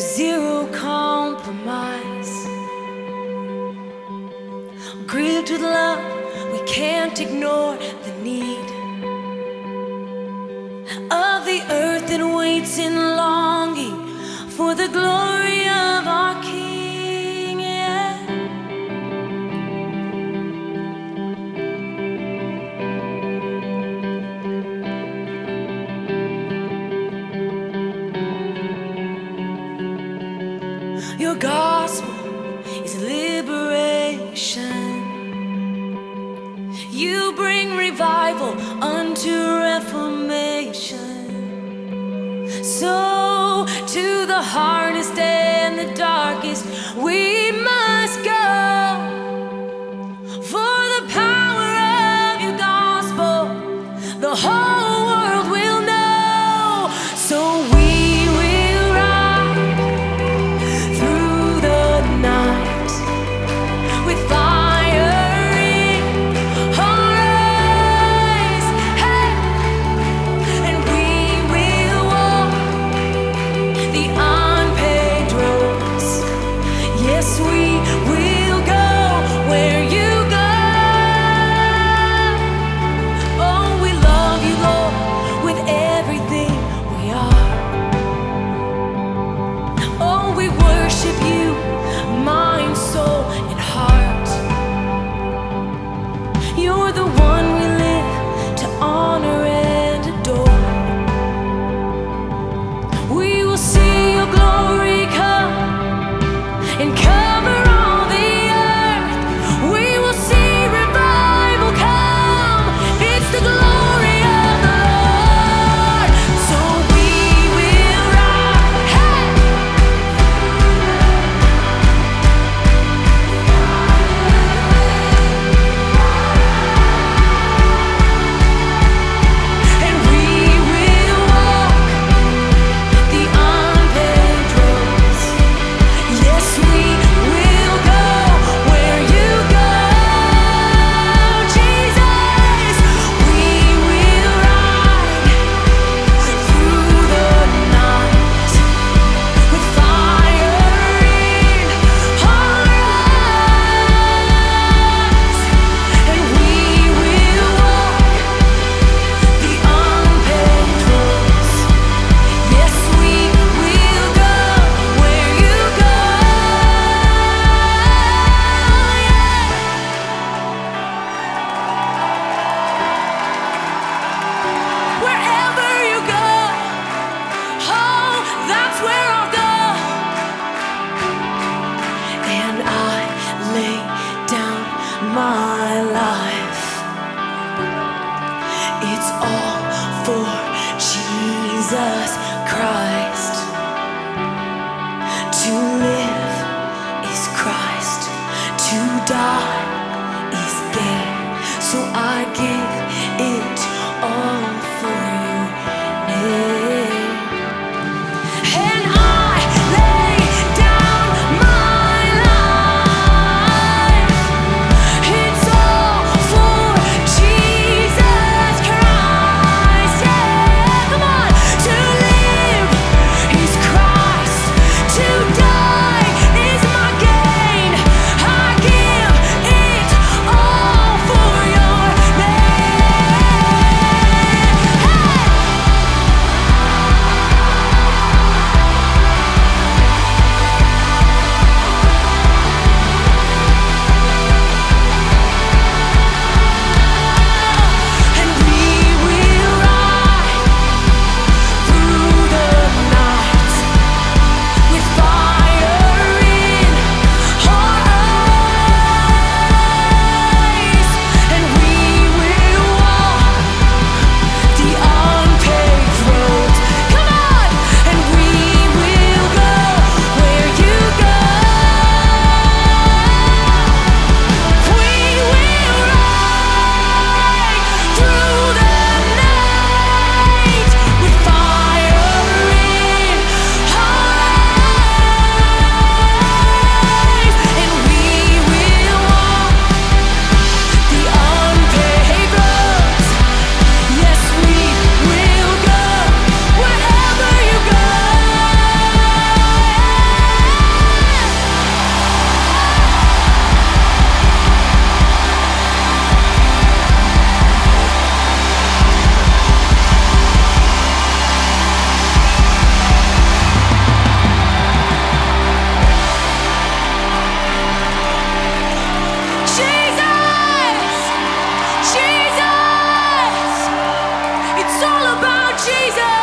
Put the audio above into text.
with zero compromise. Gripped with love, we can't ignore the need of the earth that waits in longing for the glory of our King. Yeah. Your gospel is liberation. You bring revival unto reformation. So to the hardest and the darkest we must go, for the power of your gospel the whole world will know. So we will ride through the night with fire in our eyes, hey, and we will walk the unpaved roads. Yes, we will go where you go. Oh, we love you, Lord, with everything we are. Oh, we worship you, mind, soul, and heart. You're the one we live to honor and adore. We will see your glory come and cover all the earth. We will see revival come. It's the glory of the Lord. So we will ride, hey, and we will walk the unpaved roads. Yes, we will go where you go, Jesus. We will ride through the night with fire in our eyes, and we will walk the unpaved roads. Yes, we will go where you go, wherever you go. Oh, that's where I'll go. And I lay down my life. It's all for Jesus Christ. To live is Christ, to die is gain. So I give it all for your name. And I lay down my life. It's all for Jesus Christ. Yeah, come on. To live Jesus.